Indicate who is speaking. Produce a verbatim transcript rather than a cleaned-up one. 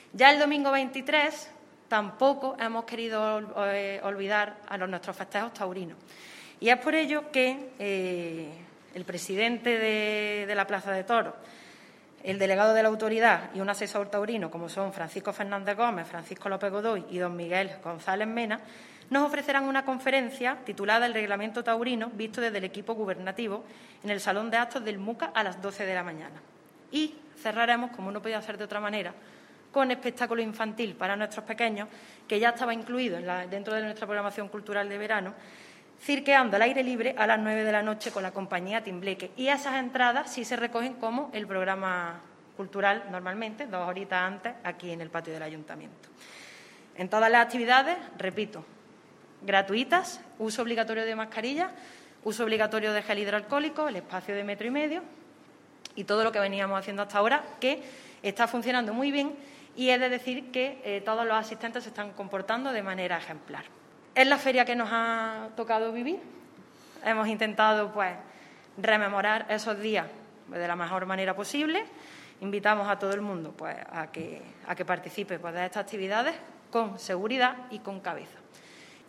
Speaker 1: Ya el domingo veintitrés tampoco hemos querido eh, olvidar a los, nuestros festejos taurinos. Y es por ello que eh, el presidente de, de la Plaza de Toros, el delegado de la autoridad y un asesor taurino, como son Francisco Fernández Gómez, Francisco López Godoy y don Miguel González Mena, nos ofrecerán una conferencia titulada El Reglamento Taurino visto desde el equipo gubernativo en el Salón de Actos del MUCA a las doce de la mañana. Y cerraremos, como no podía ser de otra manera, con espectáculo infantil para nuestros pequeños, que ya estaba incluido en la, dentro de nuestra programación cultural de verano, cirqueando al aire libre a las nueve de la noche con la compañía Timbleque. Y esas entradas sí se recogen como el programa cultural normalmente, dos horitas antes, aquí en el patio del Ayuntamiento. En todas las actividades, repito, gratuitas, uso obligatorio de mascarilla, uso obligatorio de gel hidroalcohólico, el espacio de metro y medio y todo lo que veníamos haciendo hasta ahora, que está funcionando muy bien y he de decir que eh, todos los asistentes se están comportando de manera ejemplar. Es la feria que nos ha tocado vivir. Hemos intentado, pues, rememorar esos días de la mejor manera posible. Invitamos a todo el mundo, pues, a que, a que participe, pues, de estas actividades con seguridad y con cabeza.